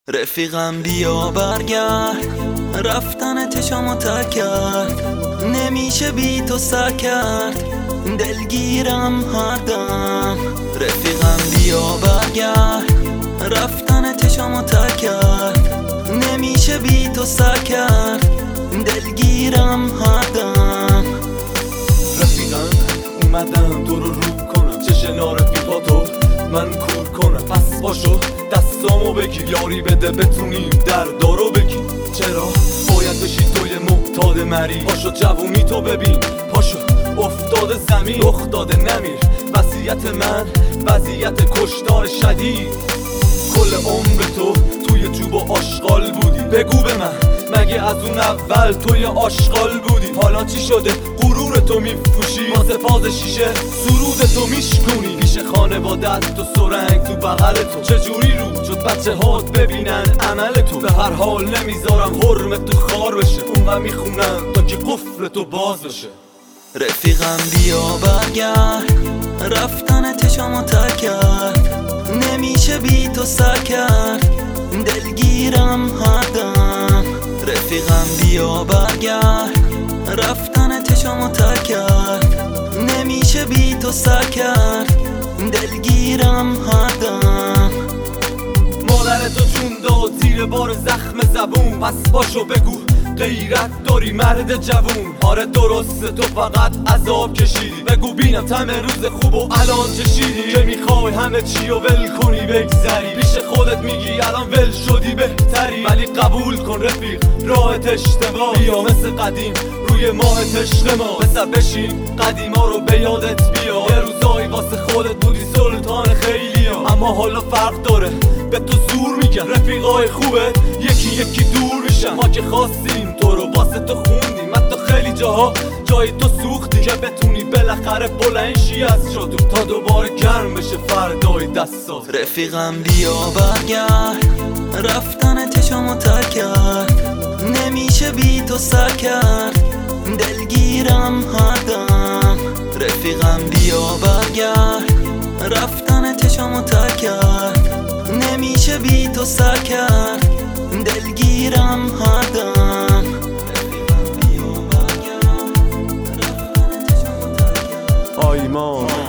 رفیقم بیا برگرد، رفتن چشامو ترک کرد، نمیشه بی تو سر کرد، دلگیرم هر دم. رفیقم بیا برگرد، رفتن چشامو ترک کرد، نمیشه بی تو سر کرد، دلگیرم هر دم. رفیقم اومدم تو رو کنم، چه شنا رفیقاتو من کور کنم. پس باشو دستامو بگیر، یاری بده بتونیم دردارو بگیر. چرا باید بشی توی معتاد مری؟ پاشو جوونی تو ببین، پاشو افتاده زمین رخ داده نمیر. وضعیت من وضعیت کشتار شدید، کل عمر تو توی جوب و آشغال بودی. بگو به من مگه از اون اول توی آشغال بودی؟ حالا چی شده غرور تو میفروشی؟ واسه فاز شیشه سرود تو میشکونی. پیش خانوادت تو سرنگ تو بغل تو، چجوری رو شد بچه هات ببینن عمل تو؟ به هر حال نمیذارم حرمت تو خار بشه، اونقدر میخونم تا که قفل تو باز بشه. رفیقم بیا برگرد، رفتن چشامو ترک کرد، نمیشه بی تو سر کرد، دلگیرم هر دم. رفیقم بیا برگرد، رفتن چشامو ترک کرد، نمیشه بی تو سر کرد، دلگیرم هر دم. مادر تو جون داد زیر بار زخم زبون، پس باشو بگو غیرت داری مرد جوون. آره درسته تو فقط عذاب کشیدی، بگو بینم تم روز خوب و الان چشیدی که میخوای همه چی رو ول کنی بگذری. پیش خودت میگی الان ول شدی بهتری، ولی قبول کن رفیق راهت اشتباه. بیا مثل قدیم روی ماه عشق ما، بسر بشین قدیما رو به یادت بیا. یه روزایی واسه خودت بودی سلطان خیلیا، اما حالا فرق داره به تو زور میگن. رفیقای خوبه یکی یکی دور میشن، ما که خواستیم تو رو واسه تو خوندیم. حتی خیلی جاها جای تو سوختی که بتونی بالاخره بلند شی از جا تا دوباره گرم بشه فردای دستات. رفیقم بیا برگرد، رفتن چشامو ترک کرد، نمیشه بی تو سر کرد، دلگیرم هر دم. رفیقم بیا برگرد، رفتن چشامو ترک کرد، نمیشه بی تو سر کرد، دلگیرم هر دم. آیمان